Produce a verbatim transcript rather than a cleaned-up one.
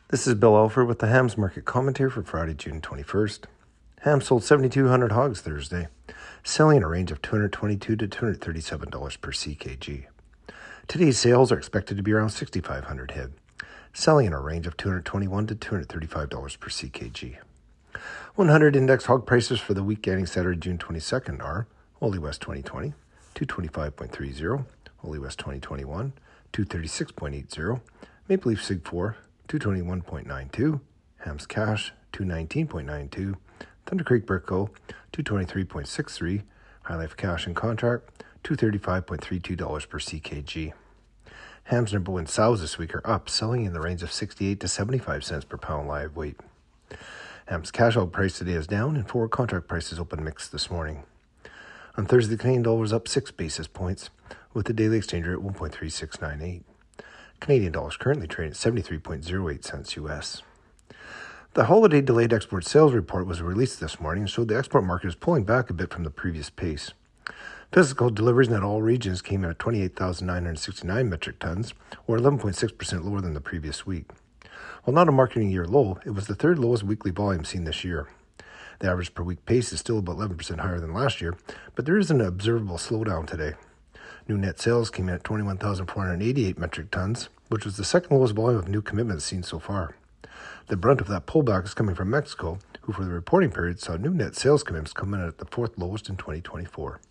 This is Bill Alford with the Hams Market Commentary for Friday, June twenty-first. Hams sold seven thousand two hundred hogs Thursday, selling in a range of two hundred twenty-two to two hundred thirty-seven dollars per C K G. Today's sales are expected to be around six thousand five hundred head, selling in a range of two hundred twenty-one to two hundred thirty-five dollars per C K G. one hundred index hog prices for the week ending Saturday, June twenty-second are Wholly West twenty twenty, two twenty-five point three zero, Wholly West twenty twenty-one, two thirty-six point eight zero, Maple Leaf Sig four, two twenty-one point nine two, Hams Cash, two nineteen point nine two, Thunder Creek Brickco, two twenty-three point six three, High Life Cash and Contract, two thirty-five point three two dollars per C K G. Hams number one sows this week are up, selling in the range of sixty-eight to seventy-five cents per pound live weight. Hams Cash hog price today is down, and forward contract prices open mixed this morning. On Thursday, the Canadian dollar was up six basis points, with the daily exchange rate at one point three six nine eight. Canadian dollars currently trading at seventy-three point zero eight cents U S. The holiday delayed export sales report was released this morning and showed the export market is pulling back a bit from the previous pace. Physical deliveries in all regions came in at twenty-eight thousand nine hundred sixty-nine metric tons, or eleven point six percent lower than the previous week. While not a marketing year low, it was the third lowest weekly volume seen this year. The average per week pace is still about eleven percent higher than last year, but there is an observable slowdown today. New net sales came in at twenty-one thousand four hundred eighty-eight metric tons, which was the second lowest volume of new commitments seen so far. The brunt of that pullback is coming from Mexico, who for the reporting period saw new net sales commitments come in at the fourth lowest in twenty twenty-four.